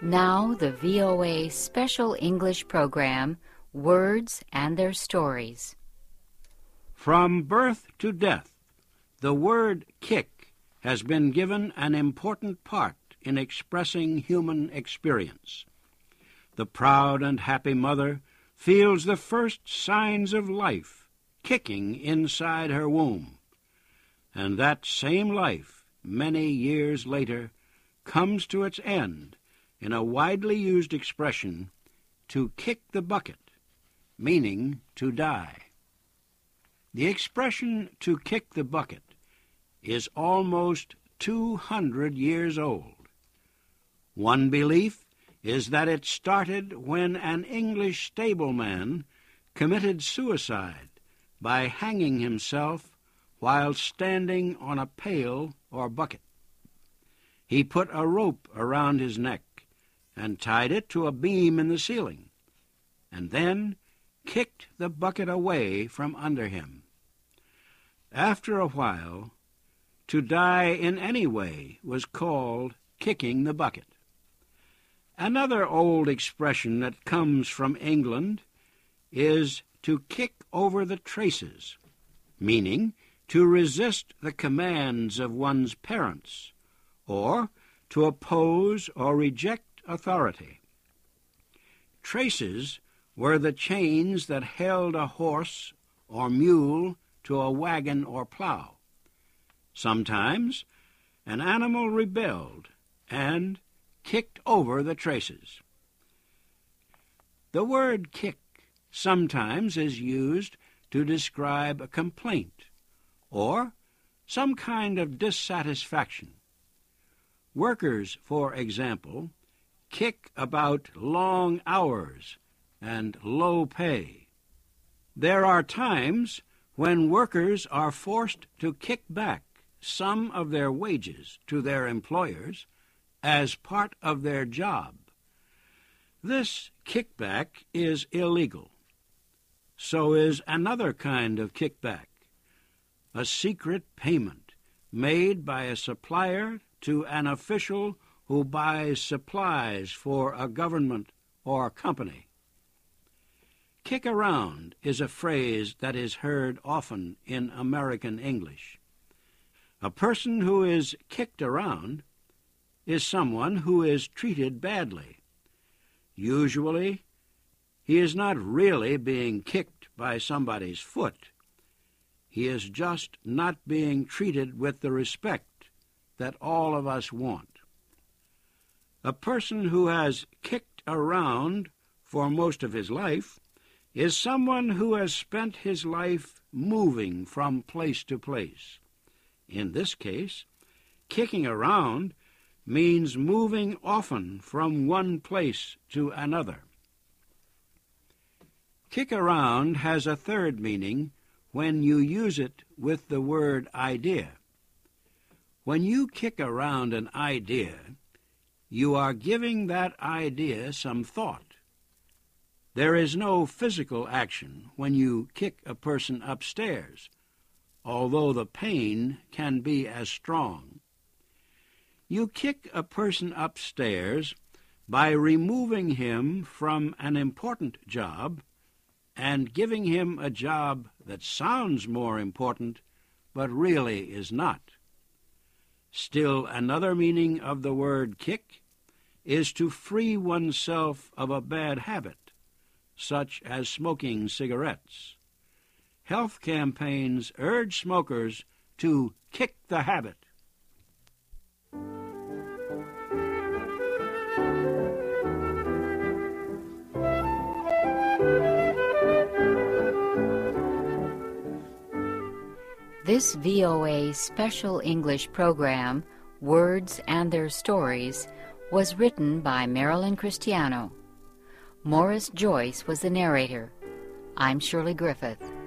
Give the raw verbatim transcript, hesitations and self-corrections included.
Now the V O A Special English Program, Words and Their Stories. From birth to death, the word kick has been given an important part in expressing human experience. The proud and happy mother feels the first signs of life kicking inside her womb. And that same life, many years later, comes to its end in a widely used expression, to kick the bucket, meaning to die. The expression to kick the bucket is almost two hundred years old. One belief is that it started when an English stableman committed suicide by hanging himself while standing on a pail or bucket. He put a rope around his neck and tied it to a beam in the ceiling, and then kicked the bucket away from under him. After a while, to die in any way was called kicking the bucket. Another old expression that comes from England is to kick over the traces, meaning to resist the commands of one's parents, or to oppose or reject authority. Traces were the chains that held a horse or mule to a wagon or plow. Sometimes an animal rebelled and kicked over the traces. The word kick sometimes is used to describe a complaint or some kind of dissatisfaction. Workers, for example, kick about long hours and low pay. There are times when workers are forced to kick back some of their wages to their employers as part of their job. This kickback is illegal. So is another kind of kickback, a secret payment made by a supplier to an official who buys supplies for a government or company. Kick around is a phrase that is heard often in American English. A person who is kicked around is someone who is treated badly. Usually, he is not really being kicked by somebody's foot. He is just not being treated with the respect that all of us want. A person who has kicked around for most of his life is someone who has spent his life moving from place to place. In this case, kicking around means moving often from one place to another. Kick around has a third meaning when you use it with the word idea. When you kick around an idea, you are giving that idea some thought. There is no physical action when you kick a person upstairs, although the pain can be as strong. You kick a person upstairs by removing him from an important job and giving him a job that sounds more important, but really is not. Still another meaning of the word kick is to free oneself of a bad habit, such as smoking cigarettes. Health campaigns urge smokers to kick the habit. This V O A Special English Program, Words and Their Stories, was written by Marilyn Cristiano. Morris Joyce was the narrator. I'm Shirley Griffith.